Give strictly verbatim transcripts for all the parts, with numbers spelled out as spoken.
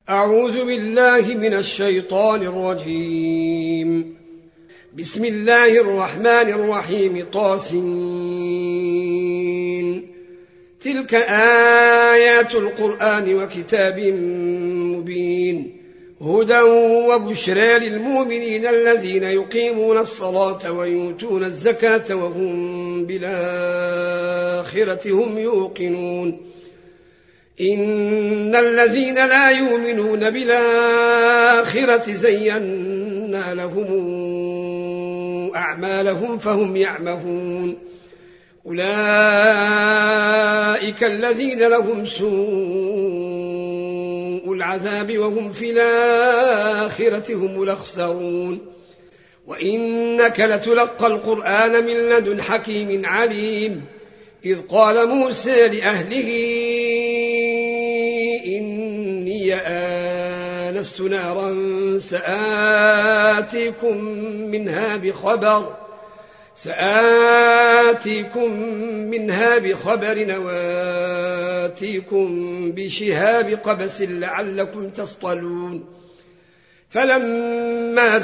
أعوذ بالله من الشيطان الرجيم. بسم الله الرحمن الرحيم. طاسين. تلك آيات القرآن وكتاب مبين هدى وبشرى للمؤمنين الذين يقيمون الصلاة ويؤتون الزكاة وهم بالآخرة هم يوقنون. إن الذين لا يؤمنون بالآخرة زينا لهم أعمالهم فهم يعمهون. أولئك الذين لهم سوء العذاب وهم في الآخرة هم الأخسرون. وإنك لتلقى القرآن من لدن حكيم عليم. إذ قال موسى لأهله إني آنست نارا سآتيكم منها بخبر سآتيكم منها بخبر وآتيكم بشهاب قبس لعلكم تصطلون. فلما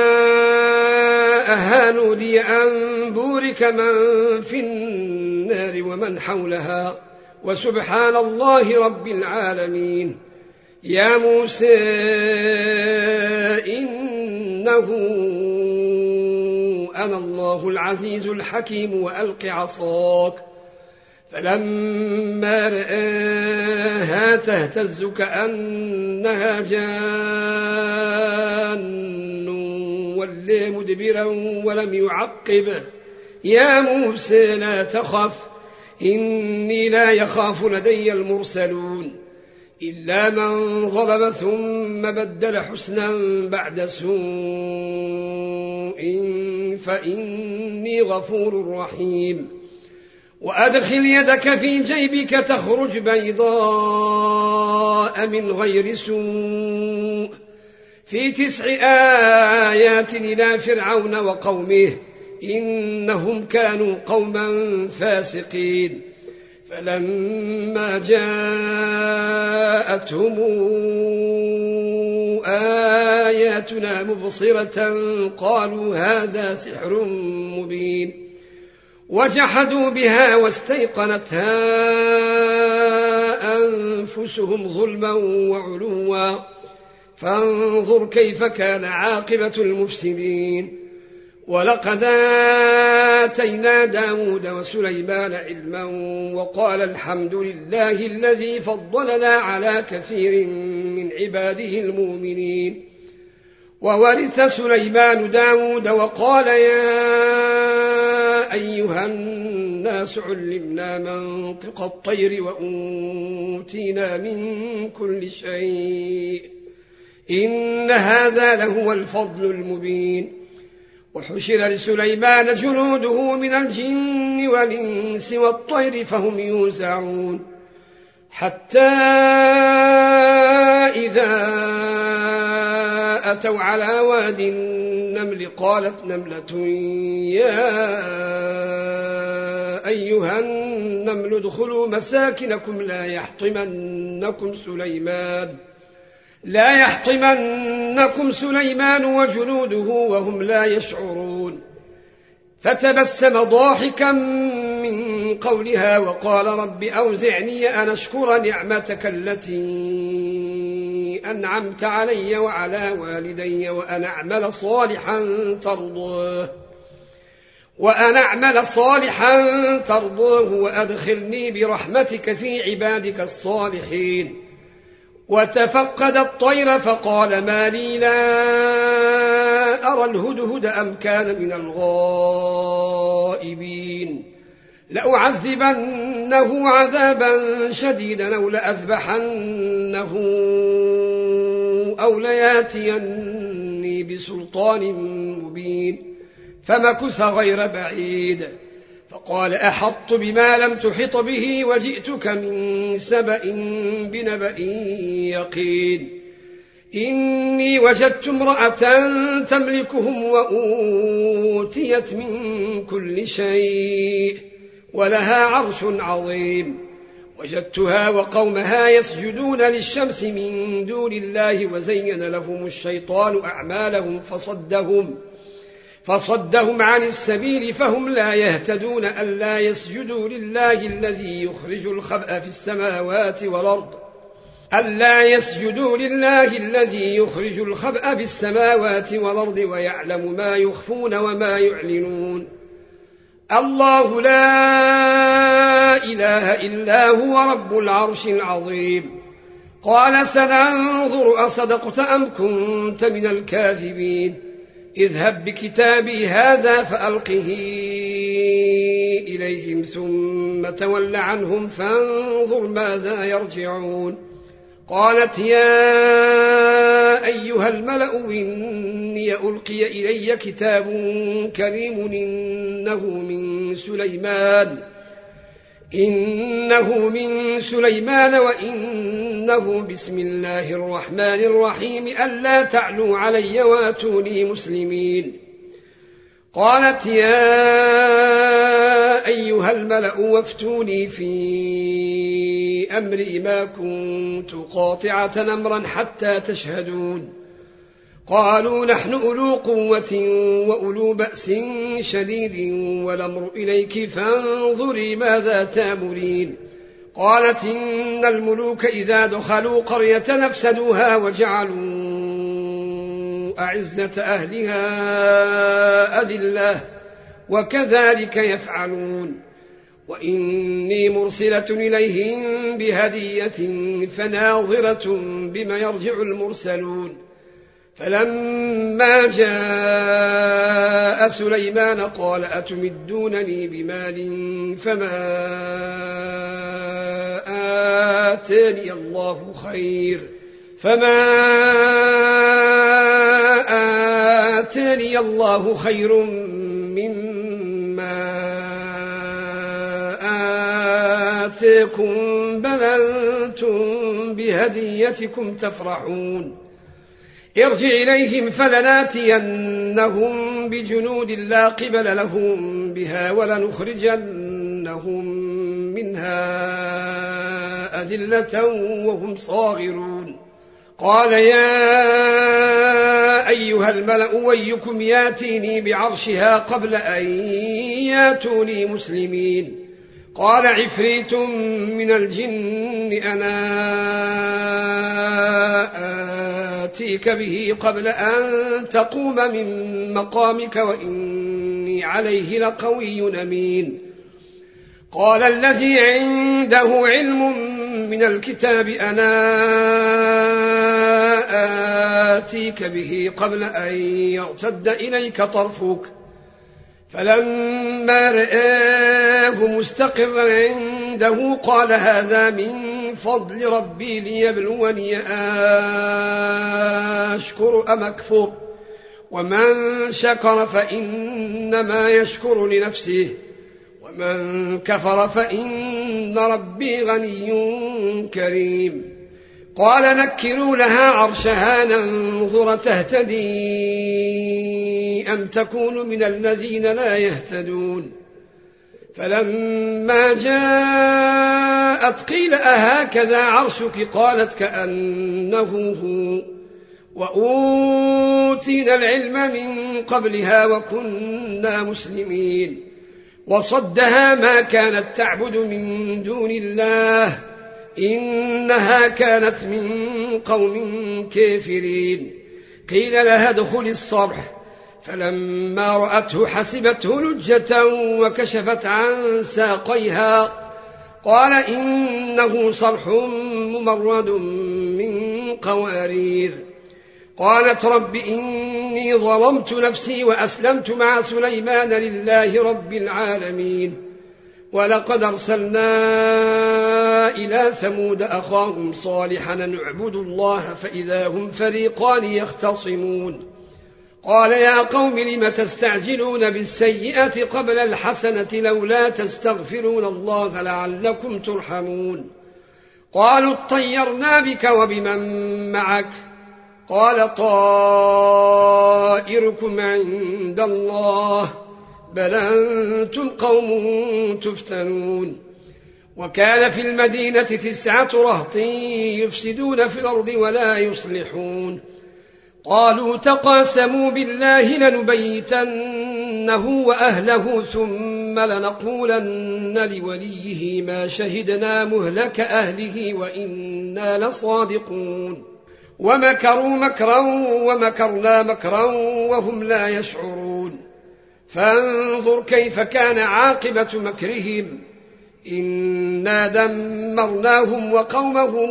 جاءها نودي أن بورك من في النار ومن حولها وسبحان الله رب العالمين. يا موسى إنه أنا الله العزيز الحكيم وألق عصاك. فلما رآها تهتز كأنها جان ولى مدبرا ولم يعقب. يا موسى لا تخف إني لا يخاف لدي المرسلون إلا من ظلم ثم بدل حسنا بعد سوء فإني غفور رحيم. وأدخل يدك في جيبك تخرج بيضاء من غير سوء في تسع آيات إلى فرعون وقومه إنهم كانوا قوما فاسقين. فلما جاءتهم آياتنا مبصرة قالوا هذا سحر مبين. وجحدوا بها واستيقنتها أنفسهم ظلما وعلوا فانظر كيف كان عاقبة المفسدين. ولقد آتينا داود وسليمان علما وقال الحمد لله الذي فضلنا على كثير من عباده المؤمنين. وورث سليمان داود وقال يا أيها الناس علمنا منطق الطير وأوتينا من كل شيء إن هذا لهو الفضل المبين. وحشر لسليمان جنوده من الجن والإنس والطير فهم يوزعون حتى إذا أتوا على واد النمل قالت نملة يا أيها النمل ادخلوا مساكنكم لا يحطمنكم سليمان لا يحطمنكم سليمان وجنوده وهم لا يشعرون. فتبسم ضاحكا من قولها وقال رب أوزعني أن أشكر نعمتك التي أنعمت علي وعلى والدي وأن أعمل صالحا ترضاه وأن أعمل صالحا ترضاه وأدخلني برحمتك في عبادك الصالحين. وتفقد الطير فقال ما لي لا أرى الهدهد أم كان من الغائبين لأعذبنه عذابا شديدا أو لأذبحنه أو لياتيني بسلطان مبين. فمكث غير بعيد فقال أحطت بما لم تحط به وجئتك من سبأ بنبأ يقين. إني وجدت امرأة تملكهم وأوتيت من كل شيء ولها عرش عظيم. وجدتها وقومها يسجدون للشمس من دون الله وزين لهم الشيطان أعمالهم فصدهم فصدهم عن السبيل فهم لا يهتدون ألا يسجدوا لله الذي يخرج الخبأ في السماوات والأرض ألا يسجدوا لله الذي يخرج الخبأ في السماوات والأرض ويعلم ما يخفون وما يعلنون الله لا إله إلا هو رب العرش العظيم قال سننظر أصدقت أم كنت من الكاذبين اذهب بكتابي هذا فألقه إليهم ثم تول عنهم فانظر ماذا يرجعون قالت يا أيها الملأ إني ألقي إلي كتاب كريم إنه من سليمان إنه من سليمان وإنه بسم الله الرحمن الرحيم ألا تعلوا علي واتوني مسلمين قالت يا أيها الملأ وافتوني في أمري ما كنت قاطعة أمرا حتى تشهدون قالوا نحن أولو قوة وأولو بأس شديد والأمر إليك فانظري ماذا تأمرين قالت إن الملوك إذا دخلوا قرية نفسدوها وجعلوا أعزة أهلها أذلة وكذلك يفعلون وإني مرسلة إليهم بهدية فناظرة بما يرجع المرسلون فلما جاء سليمان قال أتمدونني بمال فما آتاني الله خير فما آتاني الله خير مما آتاكم بل أنتم بهديتكم تفرحون ارجع إليهم فلناتينهم بجنود لا قبل لهم بها ولنخرجنهم منها أذلة وهم صاغرون قال يا أيها الملأ ويكم ياتيني بعرشها قبل أن ياتوني مسلمين قال عفريت من الجن أنا آتيك به قبل أن تقوم من مقامك وإني عليه لقوي أمين قال الذي عنده علم من الكتاب أنا آتيك به قبل أن يرتد إليك طرفك فلما رآه مستقرا عنده قال هذا من فضل ربي ليبلوني أشكر أم أكفر ومن شكر فإنما يشكر لنفسه ومن كفر فإن ربي غني كريم قال نكروا لها عرشها ننظر تهتدي أم تكون من الذين لا يهتدون فلما جاءت قيل أهكذا عرشك قالت كأنه هو وأوتينا العلم من قبلها وكنا مسلمين وصدها ما كانت تعبد من دون الله إنها كانت من قوم كافرين قيل لها ادخل الصرح فلما رأته حسبته لجة وكشفت عن ساقيها قال إنه صرح ممرد من قوارير قالت رب إني ظلمت نفسي وأسلمت مع سليمان لله رب العالمين ولقد أرسلنا إلى ثمود أخاهم صالحا نعبد الله فإذا هم فريقان يختصمون قال يا قوم لم تستعجلون بالسيئة قبل الحسنة لولا تستغفرون الله لعلكم ترحمون قالوا اطيرنا بك وبمن معك قال طائركم عند الله بل أنتم قوم تفتنون وكان في المدينة تسعة رهط يفسدون في الأرض ولا يصلحون قالوا تقاسموا بالله لنبيتنه وأهله ثم لنقولن لوليه ما شهدنا مهلك أهله وإنا لصادقون ومكروا مكرا ومكرنا مكرا وهم لا يشعرون فانظر كيف كان عاقبة مكرهم إنا دمرناهم وقومهم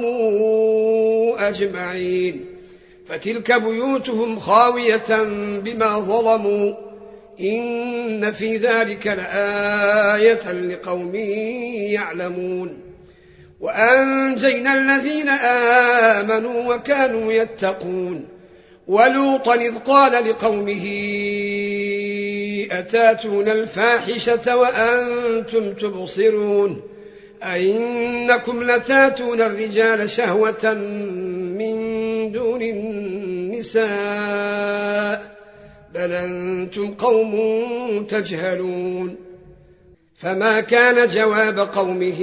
أجمعين فتلك بيوتهم خاوية بما ظلموا إن في ذلك لآية لقوم يعلمون وأنجينا الذين آمنوا وكانوا يتقون ولوطا إذ قال لقومه أتاتون الفاحشة وأنتم تبصرون أئنكم لتاتون الرجال شهوة من دون النساء بل أنتم قوم تجهلون فما كان جواب قومه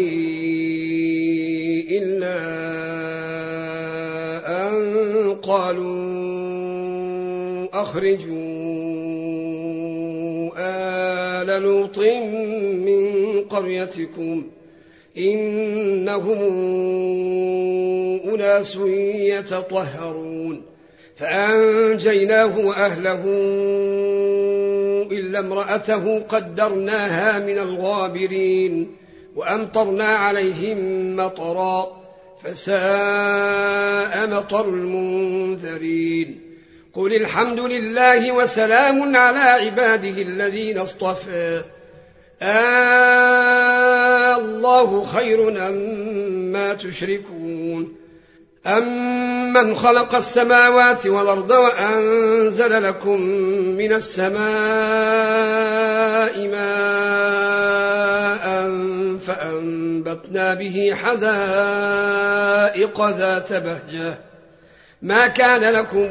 إلا أن قالوا أخرجوا آل لوط من قريتكم إنهم أناس يتطهرون فأنجيناه وأهله إلا امرأته قدرناها من الغابرين وأمطرنا عليهم مطرا فساء مطر المنذرين قل الحمد لله وسلام على عباده الذين اصطفى آه الله خير أما تشركون أمن خلق السماوات والأرض وأنزل لكم من السماء ماء فأنبتنا به حدائق ذات بهجة ما كان لكم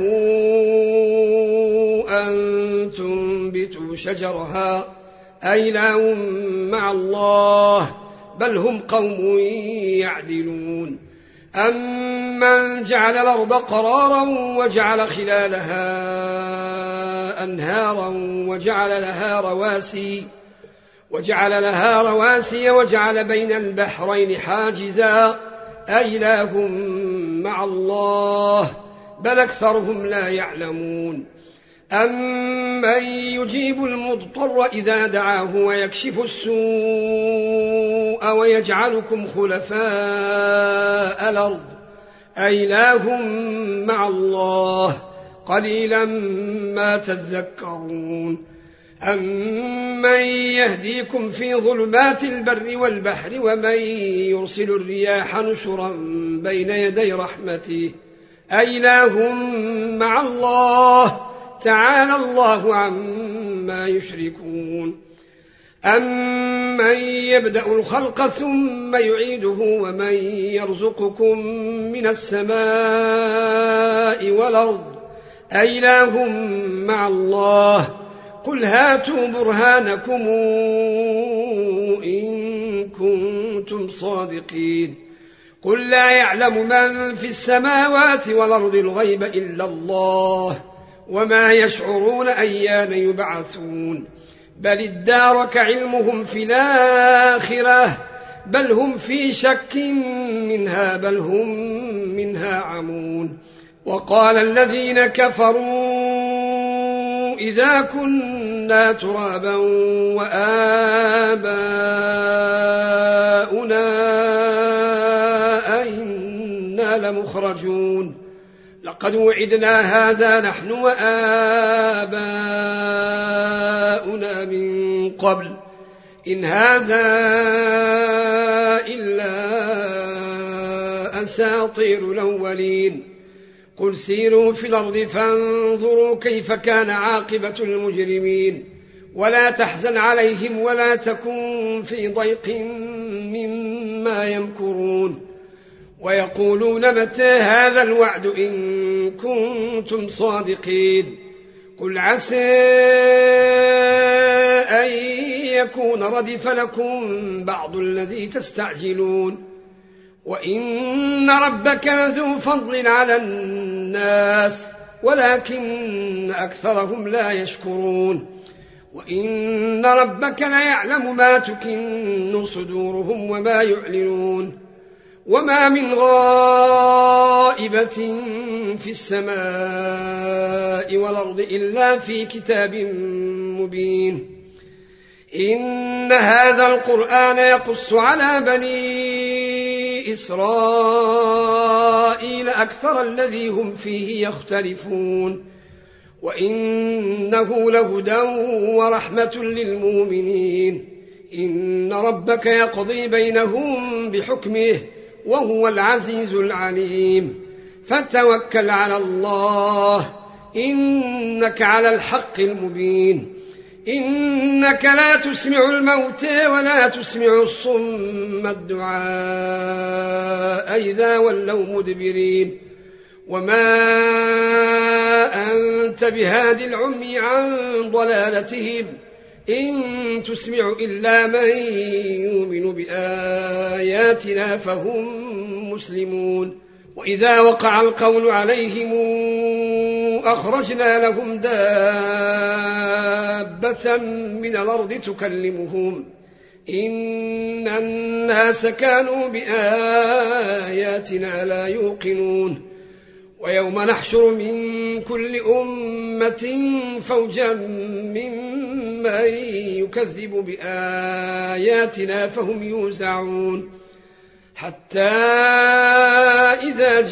أن تنبتوا شجرها أإله مع الله بل هم قوم يعدلون أمن جعل الأرض قرارا وجعل خلالها أنهارا وجعل لها رواسي وجعل لها رواسي وجعل بين البحرين حاجزا أإله مع الله بل أكثرهم لا يعلمون أمن يجيب المضطر إذا دعاه ويكشف السوء ويجعلكم خلفاء الأرض أإله مع الله قليلا ما تذكرون أمن يهديكم في ظلمات البر والبحر ومن يرسل الرياح نشرا بين يدي رحمته أإله مع الله تعالى الله عما يشركون أمن يبدأ الخلق ثم يعيده ومن يرزقكم من السماء والأرض أإله مع الله قل هاتوا برهانكم إن كنتم صادقين قل لا يعلم من في السماوات والأرض الغيب إلا الله وما يشعرون أيان يبعثون بل ادارك علمهم في الآخرة بل هم في شك منها بل هم منها عمون وقال الذين كفروا إذا كنا ترابا وآباؤنا أئنا لمخرجون لقد وعدنا هذا نحن وآباؤنا من قبل إن هذا إلا أساطير الأولين قل سيروا في الأرض فانظروا كيف كان عاقبة المجرمين ولا تحزن عليهم ولا تكن في ضيق مما يمكرون ويقولون متى هذا الوعد إن كنتم صادقين قل عسى أن يكون ردف لكم بعض الذي تستعجلون وإن ربك لذو فضل على الناس ولكن أكثرهم لا يشكرون وإن ربك ليعلم ما تكن صدورهم وما يعلنون وما من غائبة في السماء والأرض إلا في كتاب مبين إن هذا القرآن يقص على بني إسرائيل أكثر الذي هم فيه يختلفون وإنه لهدى ورحمة للمؤمنين إن ربك يقضي بينهم بحكمه وهو العزيز العليم فتوكل على الله إنك على الحق المبين إنك لا تسمع الموتى ولا تسمع الصم الدعاء إذا ولوا مدبرين وما أنت بهادي العمي عن ضلالتهم إن تسمع إلا من يؤمن بآياتنا فهم مسلمون وإذا وقع القول عليهم أخرجنا لهم دابة من الأرض تكلمهم إن الناس كانوا بآياتنا لا يوقنون ويوم نحشر من كل أمة فوجا ممن يكذب بآياتنا فهم يوزعون حتى إذا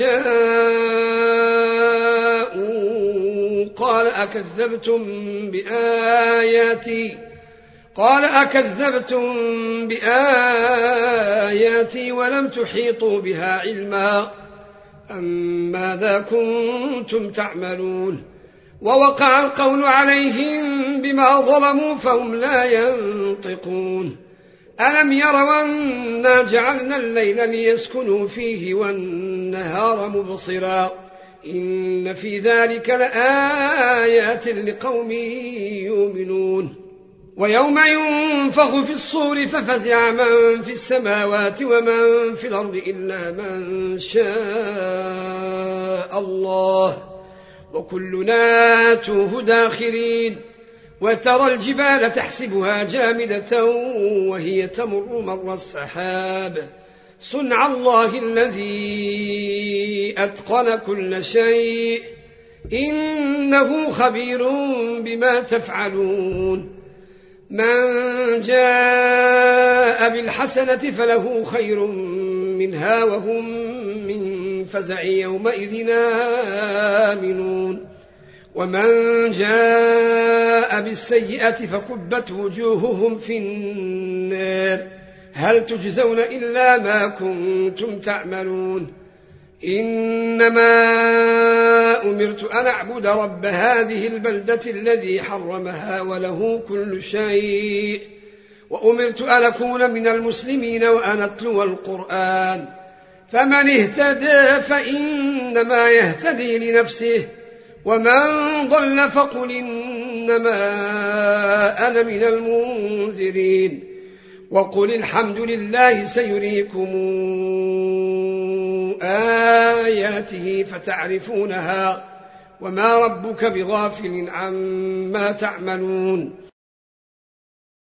جاءوا قال أكذبتم بآياتي قال أكذبتم بآياتي ولم تحيطوا بها علما أم ماذا كنتم تعملون ووقع القول عليهم بما ظلموا فهم لا ينطقون ألم يروا أنا جعلنا الليل ليسكنوا فيه والنهار مبصرا إن في ذلك لآيات لقوم يؤمنون ويوم ينفخ في الصور ففزع من في السماوات ومن في الأرض إلا من شاء الله وكلنا آتوه داخرين وترى الجبال تحسبها جامدة وهي تمر مر السحاب صنع الله الذي أتقن كل شيء إنه خبير بما تفعلون من جاء بالحسنة فله خير منها وهم من فزع يومئذ آمنون ومن جاء بالسيئة فكبت وجوههم في النار هل تجزون إلا ما كنتم تعملون إنما أمرت أن أعبد رب هذه البلدة الذي حرمها وله كل شيء وأمرت أن أكون من المسلمين وأن أتلو القرآن فمن اهتدى فإنما يهتدي لنفسه ومن ضل فقل إنما أنا من المنذرين وقل الحمد لله سيريكم آياته فتعرفونها وما ربك بغافل عما تعملون